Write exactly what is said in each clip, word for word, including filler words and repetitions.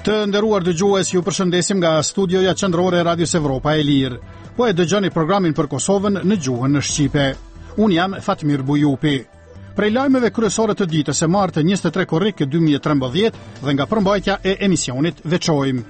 Të nderuar dëgjues, ju përshëndesim nga studioja qendrore e Radios Evropa e Lirë. Po e dëgjoni programin për Kosovën në gjuhën në shqipe. Unë jam Fatmir Bujupi. Prej lajmeve kryesore të ditës së martë njëzet e tre korrik dy mijë e trembëdhjetë dhe nga përmbajtja e emisionit veçojmë.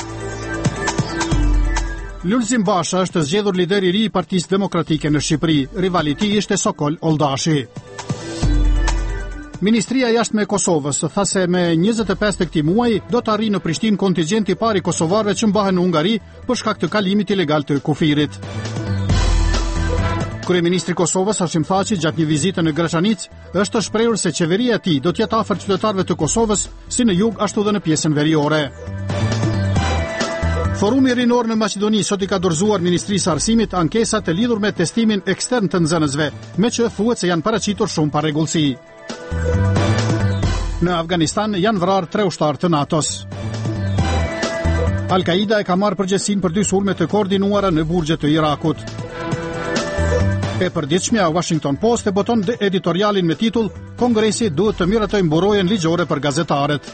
Lulzim Basha është zgjedhur lider i ri i Partisë Demokratike në Shqipëri. Rivali i tij ishte Sokol Oldashi. Ministria e Jashtme e Kosovës tha se me njëzet e pesë të këtij muaji do të arrijë në Prishtinë kontingjenti i parë i kosovarëve që mbahen në Hungari për shkak të kalimit ilegal të kufirit. Kryeministri i Kosovës Hashim Thaçi gjatë një vizite në Graçanic është shprehur se qeveria e tij do të jetë afër qytetarëve të Kosovës si në jug ashtu dhe në pjesën veriore. Forumi rinor në Maqedoni sot i ka dorëzuar Ministrisë së Arsimit ankesat e lidhur me testimin ekstern të nxënësve, me që thuhet se janë paraqitur shumë parregullsi. Në Afganistan janë vrarë tre ushtarë të NATO-s. Al-Qaida e ka marrë përgjegjësinë për dy sulme të koordinuara në burgje të Irakut. E përditshmja Washington Post e boton editorialin me titull Kongresi duhet të miratojë mburojen ligjore për gazetarët.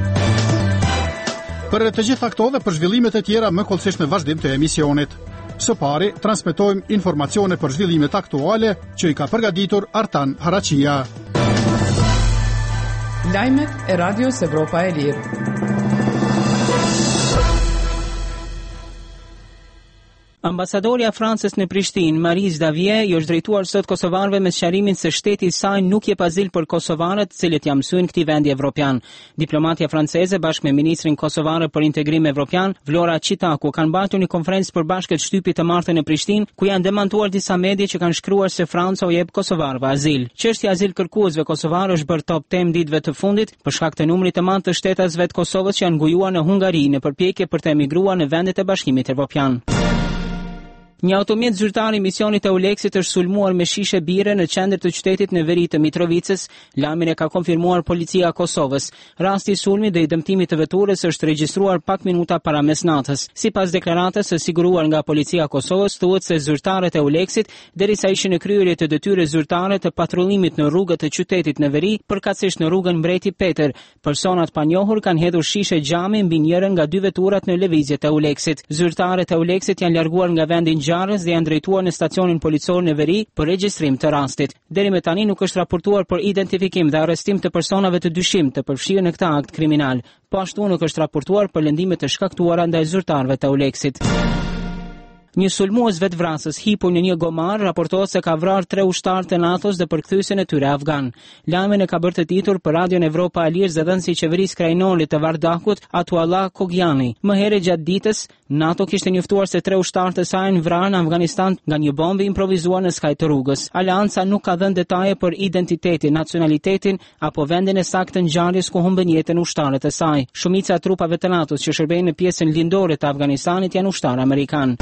Për të gjitha këto dhe për zhvillimet e tjera më kollësisht në vazhdim të emisionit. Së pari, transmetojmë informacione për zhvillimet aktuale që i ka përgatitur Artan Haraqia. Lajmet e Radios Evropa e Lirë. Ambasadorja e Francës në Prishtinë, Marise Davie, i është drejtuar sot kosovarëve me sqarimin se shteti i saj nuk jep azil për kosovarët, të cilët janë mësuar në këtë vend evropian. Diplomatja franceze bashkë me ministrin kosovar për integrim evropian, Vlora Çitaku, kanë mbajtur një konferencë përbashkët shtypit të martën në Prishtinë, ku janë demantuar disa media që kanë shkruar se Franca u jep kosovarëve azil. Çështja e azil kërkuesve kosovar është bërë top temë ditëve të fundit për shkak të numrit të madh të shtetasve të Kosovës që janë ngujuar në Hungari në përpjekje për të emigruar në vendet e Bashkimit Evropian. Një automjet zyrtar i misionit e Euleksit është sulmuar me shishe bire në qendër të qytetit në veri të Mitrovicës, lajmin e ka konfirmuar policia e Kosovës. Rasti i sulmit dhe i dëmtimit të veturës është regjistruar pak minuta para mesnatës. Sipas deklaratës së siguruar nga policia e Kosovës, thuhet se zyrtarët e Euleksit, derisa ishin në kryerje të detyrës zyrtare të patrullimit në rrugët të qytetit në veri, përkatësisht në rrugën Mbreti Peter, personat pa njohur kanë hedhur shishe xhami mbi njërin nga dy veturat në lëvizjet e Euleksit. Zyrtarët e Euleksit janë larguar nga vendi ngjarjes dhe janë drejtuar në stacionin policor në veri për regjistrim të rastit. Deri me tani nuk është raportuar për identifikim dhe arrestim të personave të dyshim të përfshirë në këtë akt kriminal. Po ashtu nuk është raportuar për lëndime të shkaktuara ndaj zyrtarëve të Euleksit. Një sulmues vetvrasës hipur në një gomar raportohet se ka vrarë tre ushtarë të NATO-s dhe përkthyesin e tyre afgan. Lajmin e ka bërë të ditur për Radion Evropa e Lirë zëdhënësi i qeverisë krajnore të Vardakut, Atualla Kogjani. Më herë gjatë ditës, NATO kishte njoftuar se tre ushtarë të saj në vrarë në Afganistan nga një bombë improvisuar në skaj të rrugës. Aleanca nuk ka dhënë detaje për identitetin, nacionalitetin apo vendin e saktë të ngjarjes ku humbën jetën ushtarët e saj. Shumica e trupave të NATO-s që shërbejnë në pjesën lindore të Afganistanit janë ushtarë amerikan.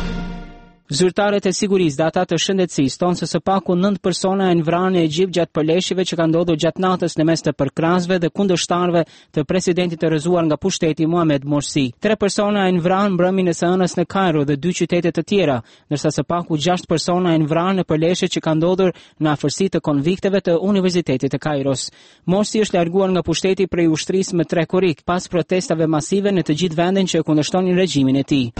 Zyrtarët e sigurisë dhe ata të shëndetësisë thonë se së paku nëntë persona janë vrarë në Egjipt gjatë përleshjeve që kanë ndodhur gjatë natës në mes të përkrahësve dhe kundërshtarëve të presidentit të rrëzuar nga pushteti Mohamed Morsi. Tre persona janë vrarë mbrëmjen e së hënës në Kairo dhe dy qytete të tjera, ndërsa së paku gjashtë persona janë vrarë në përleshje që kanë ndodhur në afërsi të konvikteve të Universitetit të Kairos. Morsi është larguar nga pushteti prej ushtrisë më tre korrik pas protestave masive në të gjithë vendin që e kundërshtonin regjimin e tij.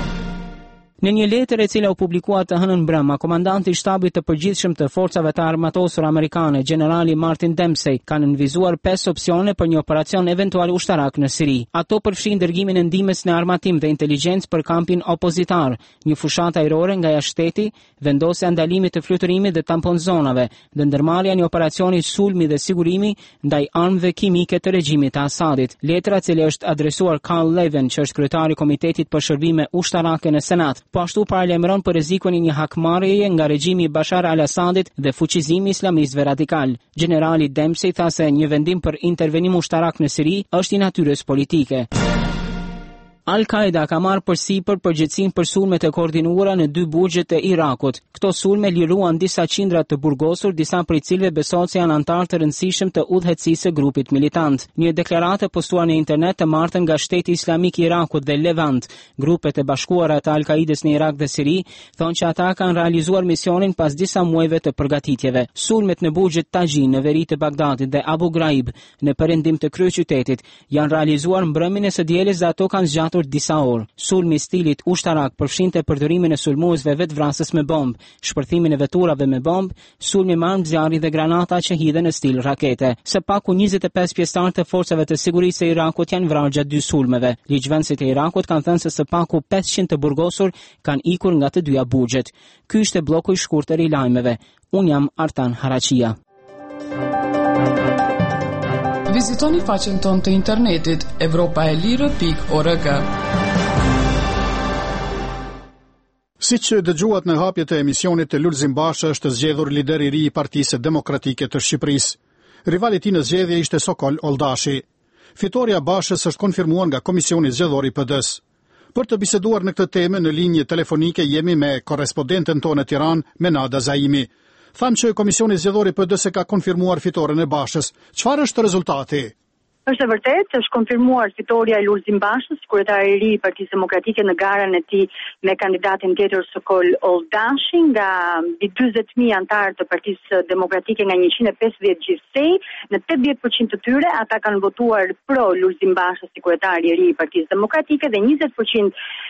Në një letër e cila u publikua të hënën brëma, komandanti i shtabit të përgjithshëm të forcave të armatosur amerikane, generali Martin Dempsey, kanë nënvizuar pesë opsione për një operacion eventual ushtarak në Siri. Ato përfshin dërgimin e ndihmës në armatim dhe inteligjencë për kampin opozitar, një fushatë ajrore nga jashtë shteti, vendosja e ndalimit të fluturimit dhe tampon zonave, dhe ndërmarrja e një operacioni sulmi dhe sigurimi ndaj armëve kimike të regjimit të Asadit. Letra, e cila është adresuar Carl Levin, që është kryetari i Komitetit për Shërbime Ushtarake në Senat, po ashtu paralajmëron për rrezikun e një hakmarrjeje nga regjimi i Bashar al-Assadit dhe fuqizimi islamistëve radikal. Generali Dempsey tha se një vendim për intervenim ushtarak në Siri është i natyrës politike. Al-Qaeda ka marrë përsipër përgjegjësinë për sulmet e koordinuara në dy burgjet e Irakut. Këto sulme liruan disa qindra të burgosur, disa prej cilëve besohet se janë anëtarë të rëndësishëm të udhëheqësisë së grupit militant. Një deklaratë postuar në internet të martën nga Shteti Islamik i Irakut dhe Levant, grupet e bashkuara të Al-Qaidës në Irak dhe Siri, thonë që ata kanë realizuar misionin pas disa muajve të përgatitjeve. Sulmet në burgjet Tajin në veri të Bagdadit dhe Abu Ghraib në perëndim të kryeqytetit janë realizuar mbrëmjen e së dielës dhe ato kanë zgjatur disa orë. Sulmi i stilit ushtarak përfshinte përdorimin e sulmuesve vetvrasës me bombë, shpërthimin e veturave me bombë, sulmi me armë zjarri dhe granata që hidhen në stil rakete. Së paku njëzet e pesë pjesëtarë të forcave të sigurisë së Irakut janë vrarë gjatë dy sulmeve. Ligjvendësit e Irakut kanë thënë se së paku pesëqind të burgosur kanë ikur nga të dyja burgjet. Ky ishte bloku i shkurtër i lajmeve. Un jam Artan Haraqia. Vizitoni faqen tonë të internetit evropaelire pikë org. Siç dëgjuat në hapjet e emisionit, Lulzim Basha është zgjedhur lider i ri i Partisë Demokratike të Shqipërisë. Rivali i tij në zgjedhje ishte Sokol Oldashi. Fitoria e Bashës është konfirmuar nga Komisioni Zgjedhor i P D S. Për të biseduar në këtë temë në linjë telefonike jemi me korrespondenten tonë në Tiranë, Menada Zaimi. Thamë që Komisioni Zgjedhor i P D S ka konfirmuar fitoren e Bashës. Çfarë është rezultati? Është e vërtetë, është konfirmuar fitoria e Lulzim Bashës, kryetari i ri i Partisë Demokratike në garën e tij me kandidatin tjetër Sokol Oldashi, nga mbi dyzet mijë anëtarë të Partisë Demokratike nga njëqind e pesëdhjetë gjithsej, në tetëdhjetë përqind të tyre ata kanë votuar pro Lulzim Bashës si kryetari i ri i Partisë Demokratike dhe njëzet përqind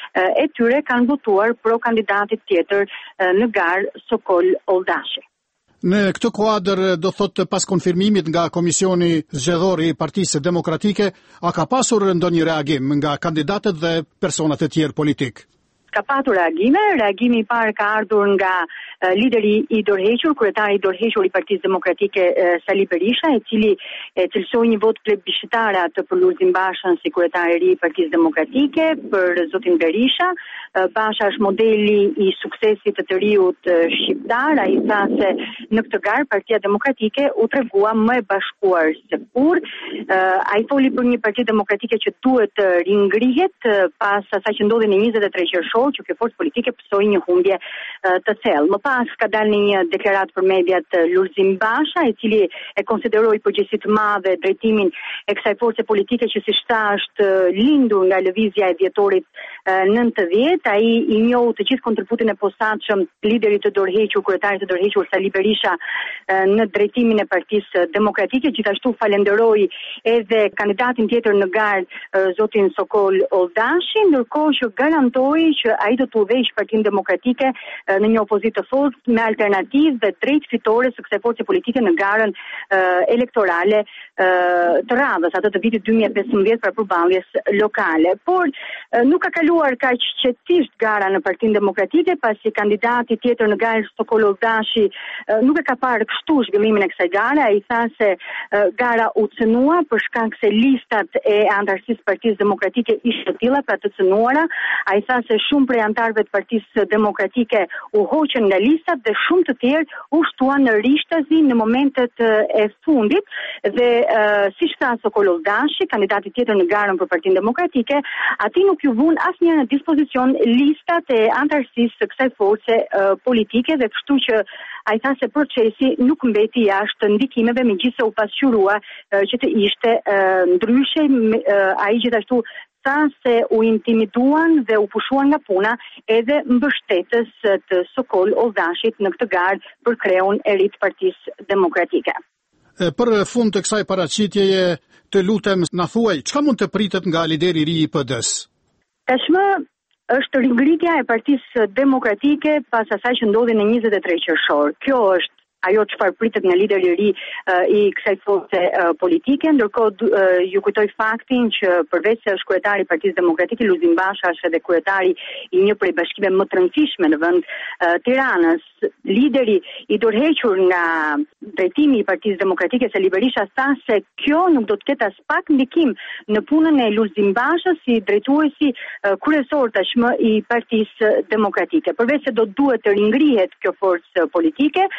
e tyre kanë votuar pro kandidatit tjetër në garë Sokol Oldashi. Në këtë kuadër, do thotë pas konfirmimit nga Komisioni Zgjedhor i Partisë Demokratike, a ka pasur ndonjë reagim nga kandidatët dhe personat e tjerë politik? Ka patur reagime, reagimi i parë ka ardhur nga uh, lideri i dorëhequr, kryetari i dorëhequr i Partisë Demokratike uh, Sali Berisha, i cili e cilësoi një vot plebiscitar atë për Lulzim Bashën si kryetari i ri i Partisë Demokratike, për zotin Berisha. Uh, Basha është modeli i suksesit të të riut uh, shqiptar, ai tha se në këtë garë Partia Demokratike u tregua më e bashkuar se kur. Uh, ai foli për një Parti Demokratike që duhet të uh, ringrihet uh, pas asaj që ndodhi në njëzet e tre qershor, që kjo forcë politike pësoi një humbje uh, të thellë. Më pas ka dalë në një deklaratë për mediat uh, Lulzim Basha, i cili e konsideroi përgjegjësi të madhe drejtimin e kësaj force politike që si tha është uh, lindur nga lëvizja e dhjetorit uh, nëntëdhjetë. Ai i njohu të gjithë kontributin e posaçëm liderit të dorëhequr, kryetarit të dorëhequr Sali Berisha uh, në drejtimin e Partisë Demokratike. Gjithashtu falenderoi edhe kandidatin tjetër në garë uh, zotin Sokol Oldashi, ndërkohë që garantoi që ai do të udhëheqë Partinë Demokratike në një opozitë të fortë me alternativë dhe drejt fitore së kësaj force politike në garën uh, elektorale uh, të radhës, atë të vitit dy mijë e pesëmbëdhjetë për përballjes lokale. Por uh, nuk ka kaluar kaq qetësisht gara në Partinë Demokratike, pasi kandidati tjetër në garë Sokol Oldashi uh, nuk e ka parë kështu zhvillimin e kësaj gare. Ai tha se uh, gara u cënua për shkak se listat e antarësisë Partisë Demokratike ishte të tilla për të cënuara. Ai tha se shumë prej antarëve të Partisë Demokratike u hoqën nga listat dhe shumë të tjerë u shtuan në rishtazi në momentet e fundit dhe uh, siç tha Sokol Oldashi, kandidati tjetër në garën për Partinë Demokratike, atij nuk ju vun asnjë në dispozicion listat e antarësisë së kësaj force uh, politike dhe kështu që ai tha se procesi nuk mbeti jashtë ndikimeve, megjithëse u pasqyrua uh, që të ishte uh, ndryshe. Uh, ai gjithashtu tha se u intimiduan dhe u pushuan nga puna edhe mbështetës të Sokol Oldashit në këtë garë për kreun e ri të Partisë Demokratike. E, për fund të kësaj paraqitjeje, të lutem na thuaj, çka mund të pritet nga lideri i ri i P D S? Tashmë është ringritja e Partisë Demokratike pas asaj që ndodhi në njëzet e tre qershor. Kjo është ajo çfarë pritet nga lideri i ri uh, i kësaj force uh, politike, ndërkohë uh, ju kujtoj faktin që përveç se është kryetari i Partisë Demokratike, Lulzim Basha është edhe kryetari i një prej bashkimeve më të rëndësishme në vend uh, Tiranës. Lideri i dorëhequr nga drejtimi i Partisë Demokratike, Sali Berisha, tha se kjo nuk do të ketë as pak ndikim në punën e Lulzim Bashës si drejtuesi uh, kryesor tashmë i Partisë Demokratike. Përveç se do duhet të ringrihet kjo forcë politike, uh,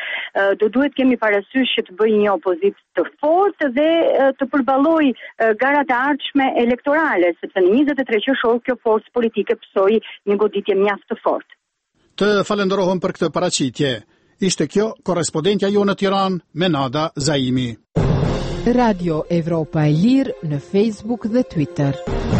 do duhet kemi parasysh që të bëjë një opozitë të fortë dhe të përballojë garat e ardhshme elektorale, sepse në njëzet e tre qershor kjo forcë politike pësoi një goditje mjaft të fortë. Të falenderohem për këtë paraqitje. Ishte kjo korrespondentja jo në Tiranë, Menada Zaimi. Radio Evropa e Lirë në Facebook dhe Twitter.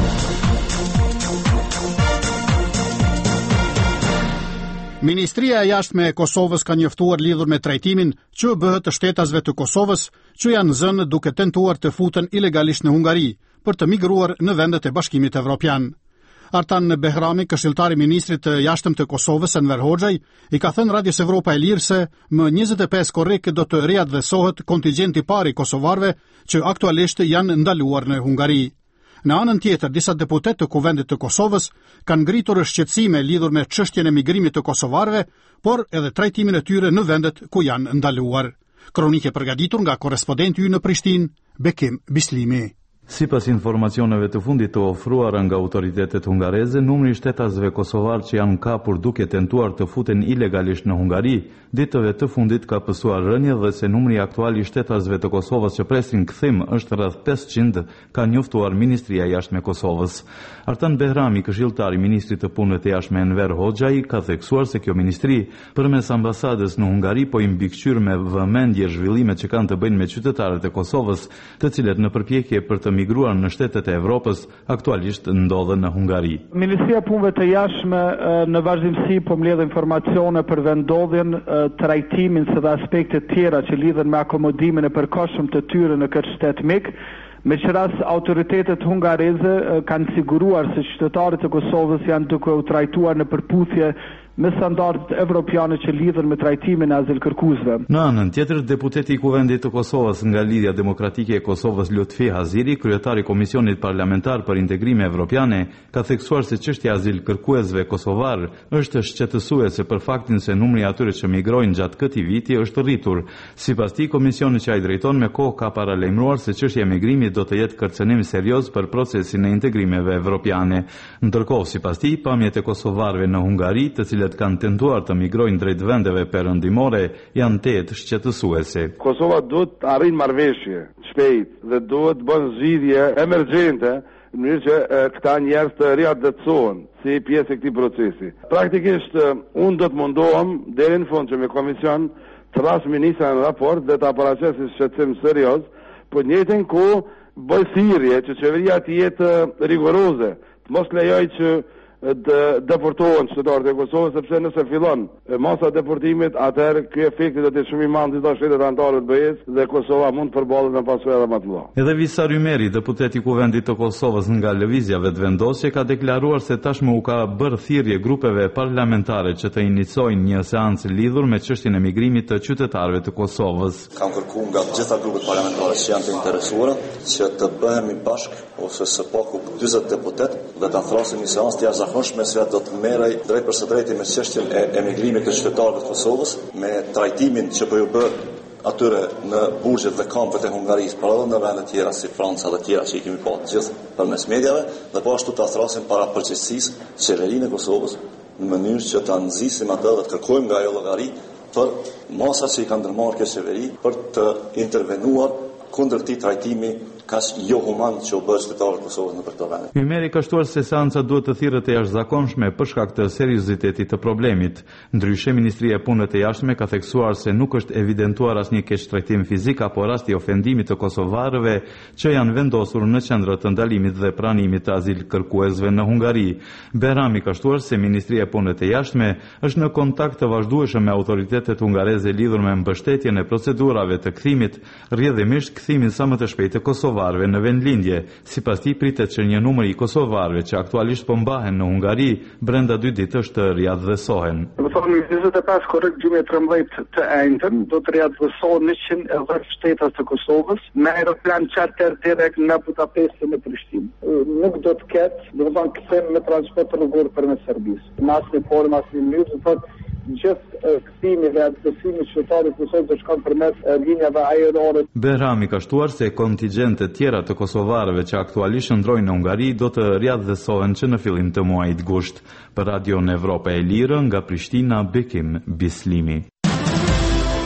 Ministria e Jashtme e Kosovës ka njoftuar lidhur me trajtimin që bëhet të shtetasve të Kosovës që janë zënë duke tentuar të futen ilegalisht në Hungari për të migruar në vendet e Bashkimit Evropian. Artan Behrami, këshilltari ministrit të jashtëm të Kosovës Enver Hoxhaj, i ka thënë Radios Evropa e Lirë se më njëzet e pesë korrik do të riadhesohet kontingjenti i parë i kosovarëve që aktualisht janë ndaluar në Hungari. Në anën tjetër, disa deputet të Kuvendit të Kosovës kanë ngritur shqetësime lidhur me çështjen e migrimit të kosovarëve, por edhe trajtimin e tyre në vendet ku janë ndaluar. Kronike përgatitur nga korrespondenti ynë në Prishtinë, Bekim Bislimi. Sipas informacioneve të fundit të ofruara nga autoritetet hungareze, numri i shtetasve kosovar që janë kapur duke tentuar të futen ilegalisht në Hungari, ditëve të fundit ka pësuar rënje dhe se numri aktual i shtetasve të Kosovës që presin kthim është rreth pesëqind, ka njoftuar Ministria e Jashtme e Kosovës. Artan Behrami, këshilltar i ministrit të punëve të jashtme Enver Hoxhaj, ka theksuar se kjo ministri, përmes ambasadës në Hungari, po i mbikëqyr me vëmendje zhvillimet që kanë të bëjnë me qytetarët e Kosovës, të cilët në përpjekje për të migruar në shtetet e Evropës aktualisht ndodhen në Hungari. Ministria e Punëve të Jashtme në vazhdimsi po mbledh informacione për vendodhjen, trajtimin së dhe aspektet tjera që lidhen me akomodimin e përkohshëm të tyre në këtë shtet mik. Me që ras autoritetet hungareze kanë siguruar se qytetarët e Kosovës janë duke u trajtuar në përputhje me standardet evropiane që lidhen me trajtimin e azilkërkuesve. Në anën tjetër, deputeti i Kuvendit të Kosovës nga Lidhja Demokratike e Kosovës Lutfi Haziri, kryetari i Komisionit Parlamentar për Integrime Evropiane, ka theksuar se çështja e azilkërkuesve kosovar është shqetësuese për faktin se numri i atyre që migrojnë gjatë këtij viti është rritur. Sipas tij, komisioni që ai drejton me kohë ka paralajmëruar se çështja e migrimit do të jetë kërcënim serioz për procesin e integrimeve evropiane. Ndërkohë, sipas tij, pamjet e kosovarëve në Hungari, të cilët kanë tentuar të migrojnë drejt vendeve perëndimore, janë tetë shqetësuese. Kosova duhet të arrijë marrëveshje shpejt dhe duhet të bëjë zgjidhje emergjente në mënyrë që e, këta njerëz të riadhetësohen si pjesë e këtij procesi. Praktikisht unë do të mundohem deri në fund që me komision të ras ministra në raport dhe të paraqesë shqetësim serioz, por në njëjtën kohë bëj thirrje që qeveria të jetë rigoroze, të mos lejojë që të deportohen qytetarët e Kosovës, sepse nëse fillon masa deportimit, atëherë ky efekti do të jetë shumë i madh në të shtetet anëtare të B E S dhe Kosova mund të përballet me pasojë edhe më të mëdha. Edhe Visar Ymeri, deputeti i Kuvendit të Kosovës nga lëvizja vetëvendosje, ka deklaruar se tashmë u ka bërë thirrje grupeve parlamentare që të inicojnë një seancë lidhur me çështjen e migrimit të qytetarëve të Kosovës. Kam kërkuar nga të gjitha grupet parlamentare që janë të interesuara që të bëhemi bashkë ose së paku dyzet deputet dhe ta thrasim një seancë të jashtëzakonshme se do të merrej drejt për së drejti me çështjen e emigrimit të qytetarëve të Kosovës, me trajtimin që po ju bë atyre në burgjet dhe kampet e Hungarisë, por edhe në vende të tjera si Franca dhe tjera që i kemi pa të gjithë përmes mediave, dhe po ashtu ta thrasim para përgjegjësisë qeverinë e Kosovës në mënyrë që ta nxisim atë dhe të kërkojmë nga ajo llogari për masat që i kanë ndërmarrë kjo qeveri për të intervenuar kundër këtij trajtimi kaq jo human që u bë qytetarët e Kosovës në këto vende. Ymeri ka shtuar se seanca duhet të thirrët e jashtëzakonshme për shkak të seriozitetit të problemit. Ndryshe, Ministria e Punëve të Jashtme ka theksuar se nuk është evidentuar asnjë keqtrajtim fizik apo rasti ofendimit të kosovarëve që janë vendosur në qendra të ndalimit dhe pranimit të azilkërkuesve në Hungari. Behrami ka shtuar se Ministria e Punëve të Jashtme është në kontakt të vazhdueshëm me autoritetet hungareze lidhur me mbështetjen e procedurave të kthimit, rrjedhimisht kthimin sa më të shpejtë të kosovarëve në vendlindje. Sipas tij, pritet që një numër i kosovarëve që aktualisht po mbahen në Hungari brenda dy ditësh të riadhesohen. Do thonë njëzet e pesë korrik gjumi e trembëdhjetë të ejtën do të riadhesohen njëqind e dhjetë shtetas të Kosovës me aeroplan charter direkt nga Budapesti në Prishtinë. Nuk do të ketë, do të thonë kthim me transport rrugor përmes Serbisë. Mas në formë, mas në mënyrë, do thotë gjithë kthimi dhe adresimi qytetarëve të Kosovës do shkon përmes linjave ajrore. Behrami ka shtuar se kontingjente tjera të kosovarëve që aktualisht ndrojnë në Hungari do të riadhesohen që në fillim të muajit gusht. Për Radio Evropa e Lirë nga Prishtina, Bekim Bislimi.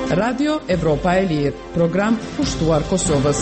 Radio Evropa e Lirë, program pushtuar Kosovës.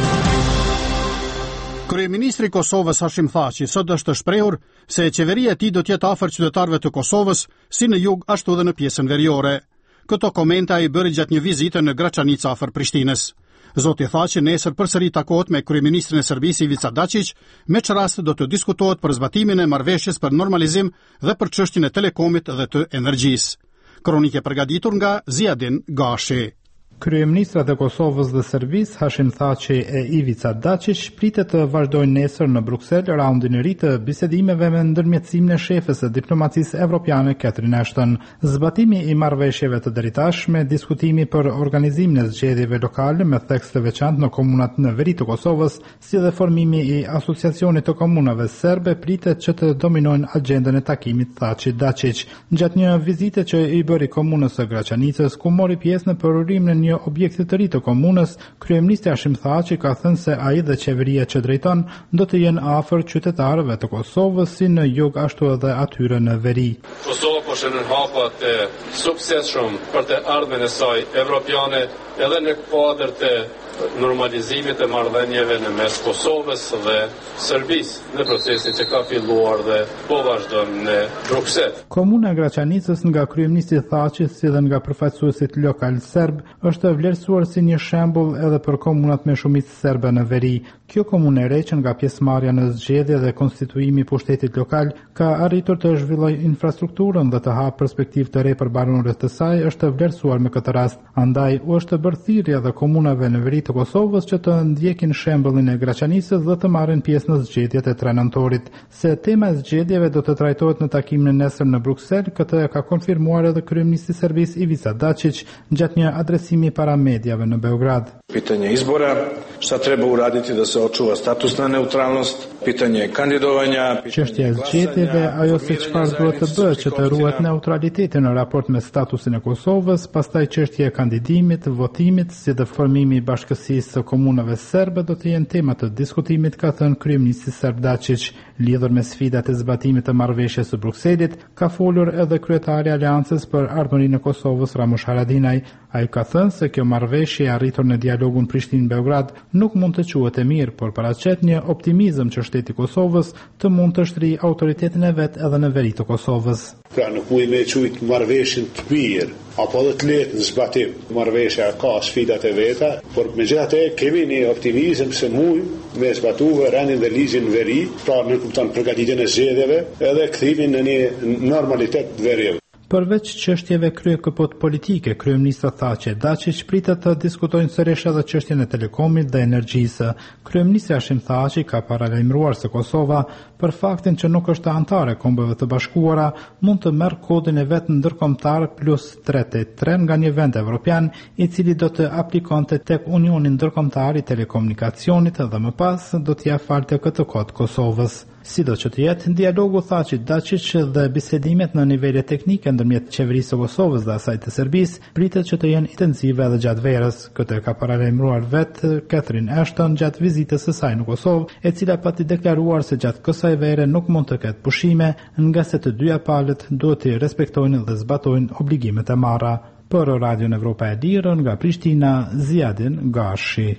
Kryeministri i Kosovës Hashim Thaçi sot është shprehur se qeveria e tij do të jetë afër qytetarëve të Kosovës, si në jug ashtu edhe në pjesën veriore. Këto komente ai bëri gjatë një vizite në Graçanica afër Prishtinës. Zoti Thaçi nesër përsëri takohet me kryeministrin e Serbisë Ivica Dačić, me që rast do të diskutohet për zbatimin e marrëveshjes për normalizim dhe për çështjen e telekomit dhe të energjisë. Kronikë përgatitur nga Ziadin Gashi. Kryeministrat e Kosovës dhe Serbisë Hashim Thaçi e Ivica Dačić pritet të vazhdojnë nesër në Bruksel raundin e ri të bisedimeve me ndërmjetësimin e shefes së diplomacisë evropiane Catherine Ashton. Zbatimi i marrëveshjeve të dritashme, diskutimi për organizimin e zgjedhjeve lokale me theks të veçantë në komunat në veri të Kosovës, si dhe formimi i asociacionit të komunave serbe pritet që të dominojnë agjendën e takimit Thaçi-Dačić. Gjatë një vizite që i bëri komunës së Graçanicës, ku mori pjesë në përurimin e një objekti të ri të komunës, kryeministri Hashim Thaçi ka thënë se ai dhe qeveria që drejton do të jenë afër qytetarëve të Kosovës, si në jug ashtu edhe atyre në veri. Kosova po shënon hapa të suksesshëm për të ardhmen e saj evropiane edhe në kuadër të normalizimit të marrëdhënieve në mes Kosovës dhe Serbisë në procesin që ka filluar dhe po vazhdon në Bruksel. Komuna e Graçanicës nga kryeministri Thaçi si dhe nga përfaqësuesit lokal serb është vlerësuar si një shembull edhe për komunat me shumicë serbe në veri. Kjo komunë e re që nga pjesëmarrja në zgjedhje dhe konstituimi i pushtetit lokal ka arritur të zhvillojë infrastrukturën dhe të hapë perspektivë të re për banorët të saj është vlerësuar me këtë rast. Andaj u është bërë thirrje edhe komunave në veri të Kosovës që të ndjekin shembullin e Graçanicës dhe të marrin pjesë në zgjedhjet e tre nëntorit. Se tema e zgjedhjeve do të trajtohet në takimin e nesër në Bruksel, këtë e ka konfirmuar edhe kryeministri i Serbisë Ivica Dačić gjatë një adresimi para mediave në Beograd. Pitanje izbora, šta treba uraditi da se očuva statusna neutralnost, pitanje kandidovanja, çështja e zgjedhjeve, ajo se çfarë duhet të bëhet që të ruhet neutraliteti në raport me statusin e Kosovës, pastaj çështja e kandidimit, votimit, si dhe formimi i bashkësisë së komunave serbe do të jenë tema të diskutimit, ka thënë kryeministri serb Dačić. Lidhur me sfidat e zbatimit të marrëveshjes së Brukselit, ka folur edhe kryetari i Aleancës për ardhmërinë e Kosovës Ramush Haradinaj. Ai ka thënë se kjo marrëveshje e arritur në dialogun Prishtinë-Beograd nuk mund të quhet e mirë, por paraqet një optimizëm që shteti i Kosovës të mund të shtrijë autoritetin e vet edhe në veri të Kosovës. Pra nuk mund me quajt marrëveshjen të mirë, apo dhe të lehtë në zbatim. Marrëveshja ka sfidat e veta, por megjithatë kemi një optimizëm se mund me zbatuar rendin dhe ligjin veri, pra në kupton përgatitjen e zgjedhjeve edhe kthimin në një normalitet veriv. Përveç çështjeve kryekëpot politike, kryeministri Thaçi Dačić pritet të diskutojnë sërish edhe çështjen e telekomit dhe energjisë. Kryeministri Hashim Thaçi ka paralajmëruar se Kosova, për faktin që nuk është antare e Kombeve të Bashkuara, mund të merr kodin e vet ndërkombëtar plus tretë e tre nga një vend evropian, i cili do të aplikonte tek Unioni Ndërkombëtar i Telekomunikacionit dhe më pas do t'ia falte këtë kod Kosovës. Sido që të jetë, dialogu Thaçi-Dačić dhe bisedimet në nivele teknike ndërmjet qeverisë së Kosovës dhe asaj të Serbisë pritet që të jenë intensive edhe gjatë verës. Këtë ka paralajmëruar vetë Catherine Ashton gjatë vizitës së saj në Kosovë, e cila pati deklaruar se gjatë kësaj vere nuk mund të ketë pushime, nga se të dyja palët duhet të respektojnë dhe zbatojnë obligimet e marra. Për Radion Evropa e Lirë nga Prishtina, Ziadin Gashi.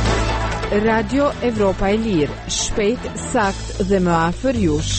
Radio Evropa e Lirë, shpejt, sakt dhe më afër jush.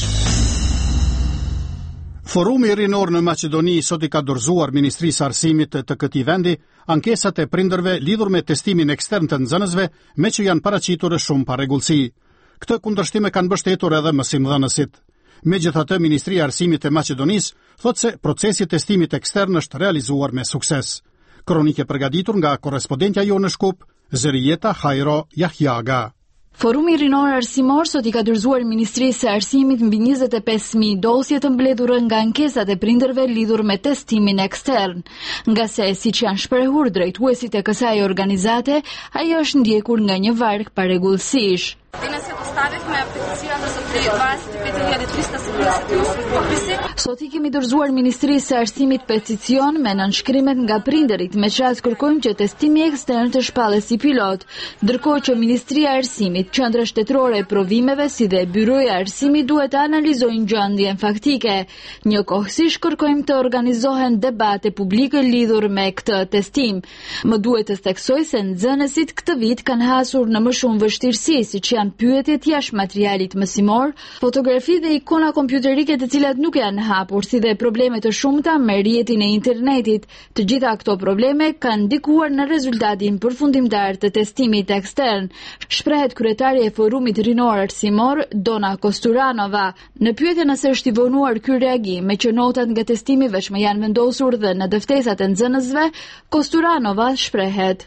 Forumi rinor në Maqedoni sot i ka dorëzuar Ministrisë Arsimit të këtij vendi ankesat e prindërve lidhur me testimin ekstern të nxënësve, me që janë paraqitur shumë parregullsi. Këtë kundërshtime kanë mbështetur edhe mësimdhënësit. Megjithatë, Ministria e Arsimit e Maqedonisë thotë se procesi i testimit ekstern është realizuar me sukses. Kronikë përgatitur nga korrespondentja jonë në Shkup, Zërijeta Hajro Jahjaga. Forumi rinor arsimor sot i ka dorëzuar Ministrisë së Arsimit mbi njëzet e pesë mijë dosje të mbledhura nga ankesat e prindërve lidhur me testimin ekstern. Nga se, siç janë shprehur drejtuesit e kësaj organizate, ajo është ndjekur nga një varg parregullsish. Sot i kemi dorëzuar Ministrisë së Arsimit peticion me nënshkrimet nga prindërit, me çfarë kërkojmë që testimi ekstern të shpallet si pilot, ndërkohë që Ministria e Arsimit, Qendra Shtetërore e Provimeve si dhe Byroja e Arsimit duhet të analizojnë gjendjen faktike. Njëkohësisht kërkojmë të organizohen debate publike lidhur me këtë testim. Më duhet të theksoj se nxënësit këtë vit kanë hasur në më shumë vështirësi, siç janë pyetjet jashtë materialit mësimor, fotografi dhe ikona kompjuterike të cilat nuk janë hapur, si dhe probleme të shumta me rrjetin e internetit. Të gjitha këto probleme kanë ndikuar në rezultatin përfundimtar të testimit ekstern, shprehet kryetari e Forumit Rinor Arsimor, Dona Kosturanova. Në pyetje nëse është i vonuar ky reagim, me që notat nga testimi vetëm janë vendosur dhe në dëftesat e nxënësve, Kosturanova shprehet: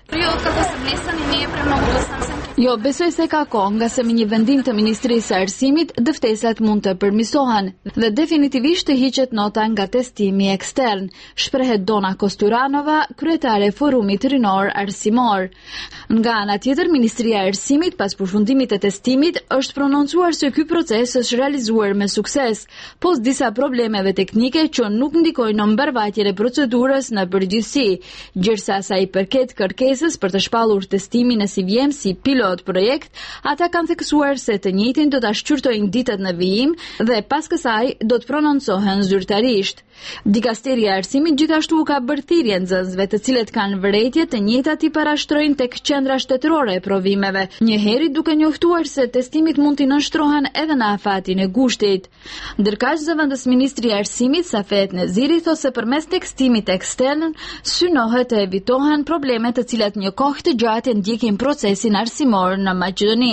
Jo, besoj se ka kohë, nga se me një vendim të Ministrisë së Arsimit, dëftesat mund të përmirësohen dhe definitivisht të hiqet nota nga testimi ekstern, shprehet Dona Kosturanova, kryetare e Forumit Rinor Arsimor. Nga ana tjetër, Ministria e Arsimit pas përfundimit të testimit është prononcuar se ky proces është realizuar me sukses, pos disa problemeve teknike që nuk ndikojnë në mbarvajtjen e procedurës në përgjithësi, gjërsa sa i përket kërkesës për të shpallur testimin në si vjem si pilot projekt, ata kanë theksuar se të njëjtin do ta shqyrtojnë ditët në vijim dhe pas kësaj do të prononcohen zyrtarisht. Dikasteria e Arsimit gjithashtu ka bërë thirrje nxënësve të cilët kanë vërejtje të njëjtat i parashtrojnë tek Qendra Shtetërore e Provimeve, njëherë duke njoftuar se testimit mund t'i nënshtrohen edhe në afatin e gushtit. Ndërkaq zëvendës ministri i Arsimit Safet Neziri thosë se përmes testimit ekstern synohet të evitohen probleme të cilat një kohë të gjatë ndjekin procesin arsimor në Maqedoni.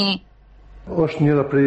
Është njëra prej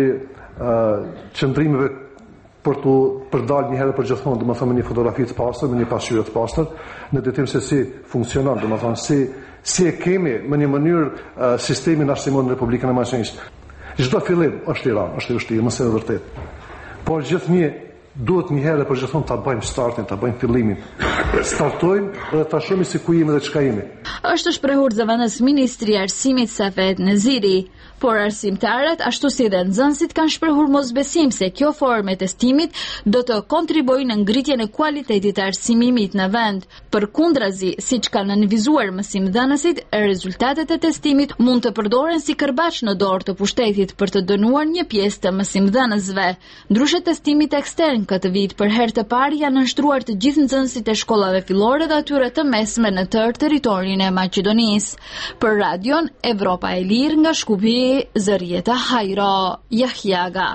uh, qëndrimeve për të përdalë një herë për gjithmonë, do të thonë një fotografi të pastër, me një pasqyrë të pastër, në detyrim se si funksionon, do të thonë si si e kemi në një mënyrë uh, sistemin arsimor në Republikën e Maqedonisë. Çdo fillim është i rëndë, është i vështirë, mos e vërtet. Por gjithnjë duhet një herë për gjithmonë ta bëjmë startin, ta bëjmë fillimin. Startojmë dhe ta shohim se ku jemi dhe çka jemi. Është shprehur zëvendës ministri i Arsimit Safet Neziri, por arsimtarët ashtu si dhe nxënësit kanë shprehur mosbesim se kjo formë e testimit do të kontribuojë në ngritjen e kualitetit të arsimimit në vend. Përkundrazi, siç kanë nënvizuar mësimdhënësit, rezultatet e testimit mund të përdoren si kërbaç në dorë të pushtetit për të dënuar një pjesë të mësimdhënësve. Ndryshe testimit ekstern këtë vit për herë të parë janë nënshtruar të gjithë nxënësit e shkollave fillore dhe atyre të mesme në tërë territorin e Maqedonisë. Për Radion Evropa e Lirë nga Shkupi, Zërieta Hajro Jahjaga.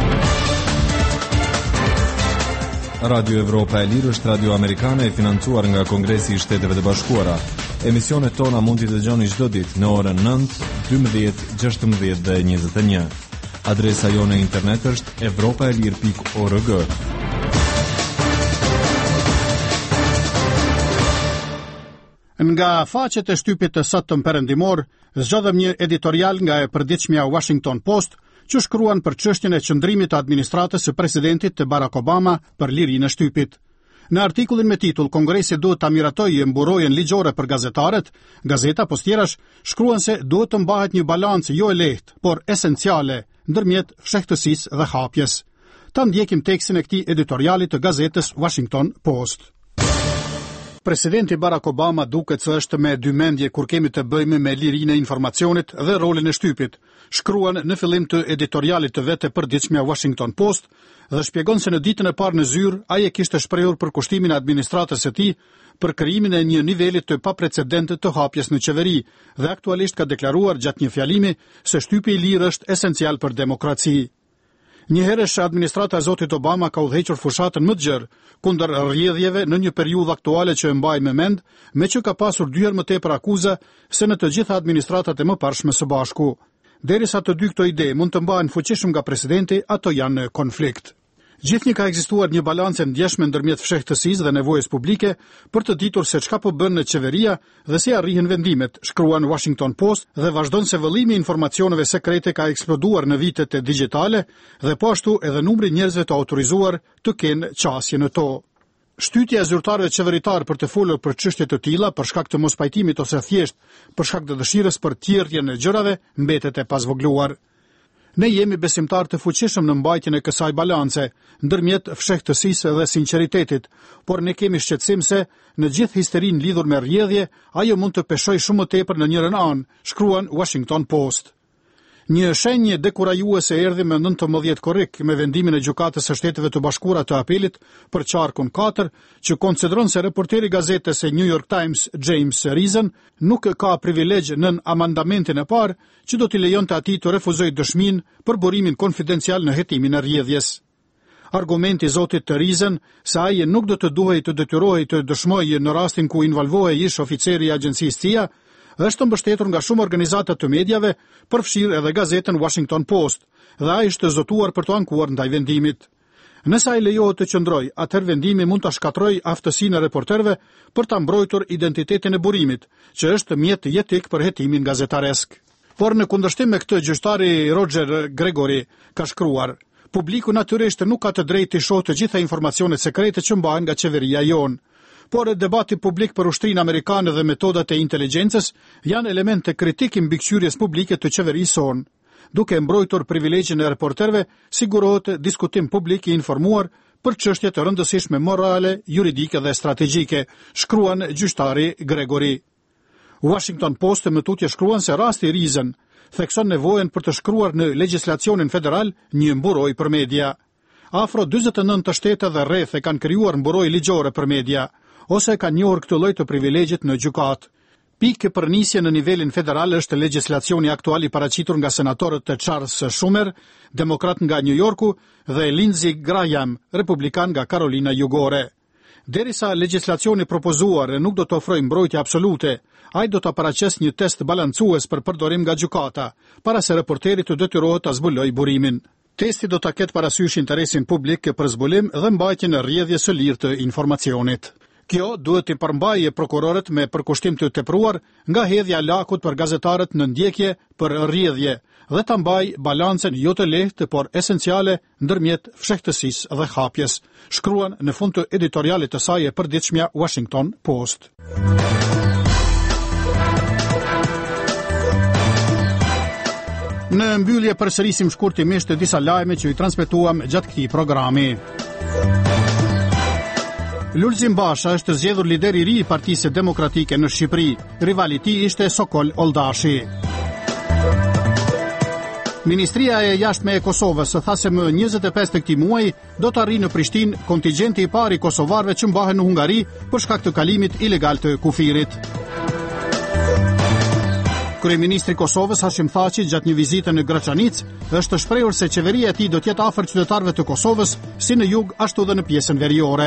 Radio Evropa e Lirë është radio amerikane e financuar nga Kongresi i Shteteve të Bashkuara. Emisionet tona mund t'i dëgjoni çdo ditë në orën nëntë, dymbëdhjetë, gjashtëmbëdhjetë dhe njëzet e një. Adresa jone internet është evropaelir pikë org. Nga faqet e shtypit të sotëm perëndimor, zgjodhem një editorial nga e përditshmja Washington Post, që shkruan për çështjen e qëndrimit të administratës së presidentit të Barack Obama për lirinë e shtypit. Në artikullin me titull Kongresi duhet ta miratojë mburojën ligjore për gazetarët, gazeta postjerash shkruan se duhet të mbahet një balancë jo e lehtë, por esenciale ndërmjet shehtësisë dhe hapjes. Ta ndjekim tekstin e këtij editoriali të gazetës Washington Post. Presidenti Barack Obama duket se është me dymendje kur kemi të bëjmë me lirinë e informacionit dhe rolin e shtypit, shkruan në fillim të editorialit të vet të përditshmja Washington Post dhe shpjegon se në ditën e parë në zyrë ai e kishte shprehur për kushtimin e administratës së tij për krijimin e një niveli të paprecedentë të hapjes në qeveri dhe aktualisht ka deklaruar gjatë një fjalimi se shtypi i lirë është esencial për demokraci. Njëherësh administrata e zotit Obama ka udhëhequr fushatën më të gjerë kundër rrjedhjeve në një periudhë aktuale që e mbaj me mend, me që ka pasur dy herë më tepër akuza se në të gjitha administratat e mëparshme së bashku. Derisa të dy këto ide mund të mbahen fuqishëm nga presidenti, ato janë në konflikt. Gjithnjë ka ekzistuar një balancë ndjeshme ndërmjet fshehtësisë dhe nevojës publike për të ditur se çka po bën në qeveria dhe si arrihen vendimet, shkruan Washington Post dhe vazhdon se vëllimi i informacioneve sekrete ka eksploduar në vitet e digjitale dhe po ashtu edhe numri i njerëzve të autorizuar të kenë qasje në to. Shtytja e zyrtarëve qeveritar për të folur për çështje të tilla për shkak të mospajtimit ose thjesht për shkak të dëshirës për tjerrjen e gjërave mbetet e pazvogluar. Ne jemi besimtar të fuqishëm në mbajtjen e kësaj balance, ndërmjet fshehtësisë dhe sinqeritetit, por ne kemi shqetësim se në gjithë histerinë lidhur me rrjedhje, ajo mund të peshojë shumë më tepër në njërin anë, shkruan Washington Post. Një shenjë dekurajuese erdhi me nëntëmbëdhjetë korrik me vendimin e Gjykatës së Shteteve të Bashkuara të Apelit për qarkun katër, që konsideron se reporteri gazetës e New York Times James Reason nuk ka privilegj nën amandamentin e parë që do t'i lejonte atij të refuzojë dëshminë për burimin konfidencial në hetimin e rrjedhjes. Argumenti i zotit të Reason se ai nuk do të duhej të detyrohej të dëshmojë në rastin ku involvohej ish oficeri i agjencisë C I A është mbështetur nga shumë organizata të medjave, përfshirë edhe gazetën Washington Post, dhe ai është zotuar për të ankuar ndaj vendimit. Nëse ai lejohet të qëndrojë, atëherë vendimi mund ta shkatrojë aftësinë e reporterëve për ta mbrojtur identitetin e burimit, që është mjet jetik për hetimin gazetaresk. Por në kundërshtim me këtë, gjyqtari Roger Gregory ka shkruar: publiku natyrisht nuk ka të drejtë të shohë të gjitha informacionet sekrete që mbahen nga qeveria jonë. Por debati publik për ushtrinë amerikane dhe metodat e inteligjencës janë elemente kritik i mbikëqyrjes publike të qeverisë sonë. Duke mbrojtur privilegjin e reporterëve, sigurohet diskutim publik i informuar për çështje të rëndësishme morale, juridike dhe strategjike, shkruan gjyqtari Gregory. Washington Post më tutje shkruan se rasti Reason thekson nevojën për të shkruar në legjislacionin federal një mburoj për media. Afro dyzet e nëntë shtete dhe rreth e kanë krijuar mburoj ligjore për media, ose ka njohur këtë lloj të privilegjit në gjykat. Pikë për nisje në nivelin federal është legjislacioni aktual i paraqitur nga senatorët të Charles Schumer, demokrat nga New Yorku, dhe Lindsey Graham, republikan nga Carolina Jugore. Derisa legjislacioni propozuar nuk do të ofrojë mbrojtje absolute, ai do të paraqes një test balancues për përdorim nga gjykata, para se reporteri të detyrohet ta zbulojë burimin. Testi do ta ketë parasysh interesin publik për zbulim dhe mbajtjen e rrjedhjes së lirë të informacionit. Kjo duhet të përmbajë prokurorët me përkushtim të tepruar nga hedhja lakut për gazetarët në ndjekje për rrjedhje dhe ta mbajë balancën jo të lehtë por esenciale ndërmjet fshehtësisë dhe hapjes, shkruan në fund të editorialit të saj e përditshmja Washington Post. Në mbyllje përsërisim shkurtimisht disa lajme që i transmetuam gjatë këtij programi. Lulzim Basha është zgjedhur lider i ri i Partisë Demokratike në Shqipëri. Rivali i tij ishte Sokol Oldashi. Ministria e Jashtme e Kosovës tha se më njëzet e pesë të këtij muaji do të arrijë në Prishtinë kontingjenti i parë i kosovarëve që mbahen në Hungari për shkak të kalimit ilegal të kufirit. Kryeministri i Kosovës Hashim Thaçi gjatë një vizite në Graçanicë është shprehur se qeveria e tij do të jetë afër qytetarëve të Kosovës si në jug ashtu dhe në pjesën veriore.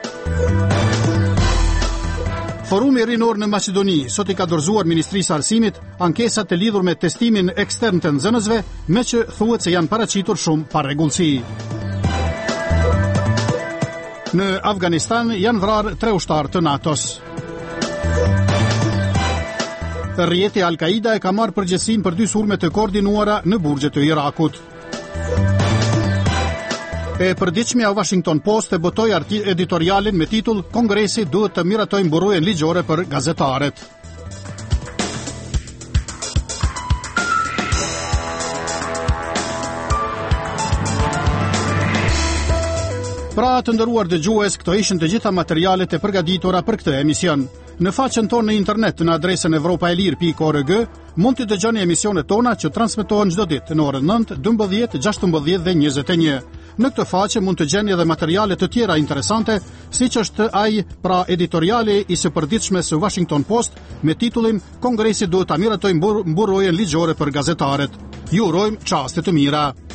Forumi rinor në Maqedoni sot i ka dorëzuar Ministrisë së Arsimit ankesat të lidhur me testimin ekstern të nxënësve, me që thuhet se janë paraqitur shumë parregullsi. Në Afganistan janë vrarë tre ushtarë të NATO-s. Rrjeti Al-Qaida e ka marrë përgjegjësinë për dy sulme të koordinuara në burgje të Irakut. E përditshmja Washington Post e botoi editorialin me titull Kongresi duhet të miratojë mburojën ligjore për gazetarët. Pra të nderuar dëgjues, këto ishin të gjitha materialet e përgatitura për këtë emision. Në faqen tonë në internet në adresën evropaelir pikë org mund të dëgjoni emisionet tona që transmetohen çdo ditë në orën nëntë, dymbëdhjetë, gjashtëmbëdhjetë dhe njëzet e një. Në këtë faqe mund të gjeni edhe materiale të tjera interesante, siç është ai pra editoriali i së përditshme së Washington Post me titullin Kongresi duhet ta miratojë mburojën ligjore për gazetarët. Ju urojmë çaste të mira.